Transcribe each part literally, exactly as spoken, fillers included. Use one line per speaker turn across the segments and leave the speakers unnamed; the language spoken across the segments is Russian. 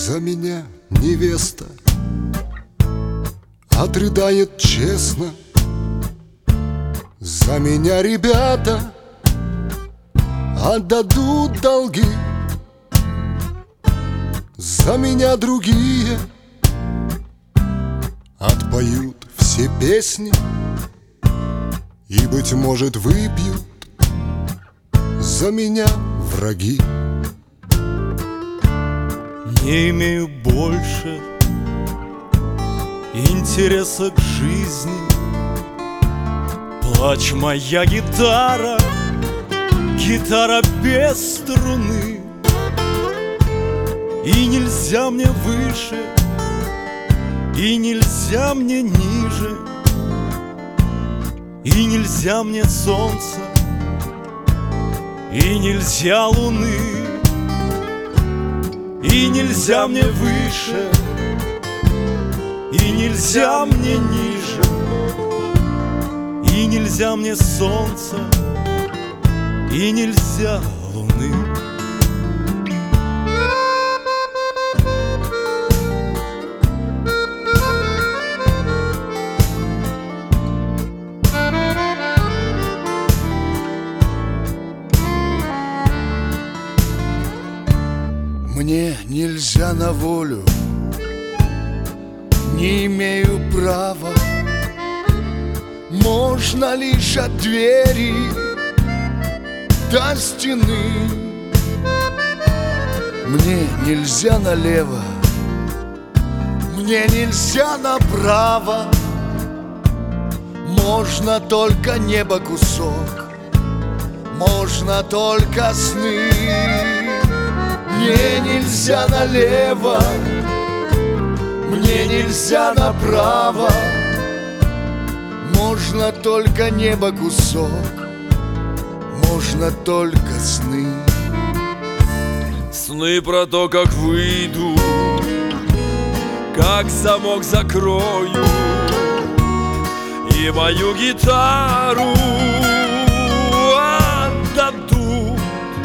За меня невеста отрыдает честно. За меня ребята отдадут долги. За меня другие отпоют все песни и, быть может, выпьют за меня враги.
Не имею больше интереса к жизни. Плачь, моя гитара, гитара без струны. И нельзя мне выше, и нельзя мне ниже, и нельзя мне солнца, и нельзя луны. И нельзя мне выше, и нельзя мне ниже, и нельзя мне солнца, и нельзя луны.
Мне нельзя на волю, не имею права. Можно лишь от двери до стены. Мне нельзя налево, мне нельзя направо. Можно только небо кусок, можно только сны. Мне нельзя налево, мне нельзя направо. Можно только небо кусок, можно только сны.
Сны про то, как выйду, как замок закрою, и мою гитару отдадут.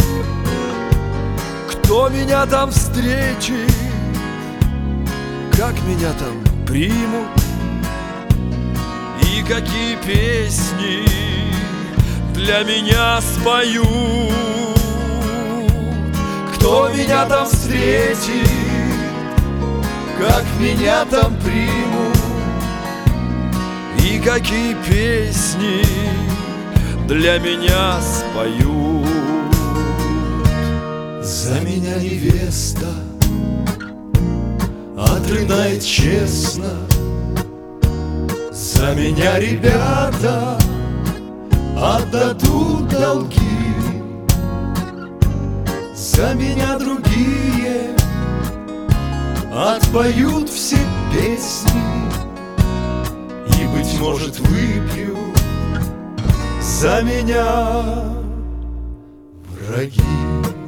Кто меня там встретит, как меня там примут, и какие песни для меня споют. Кто меня там встретит, как меня там примут, и какие песни для меня споют.
За меня невеста отрыдает честно. За меня ребята отдадут долги. За меня другие отпоют все песни и, быть может, выпьют за меня враги.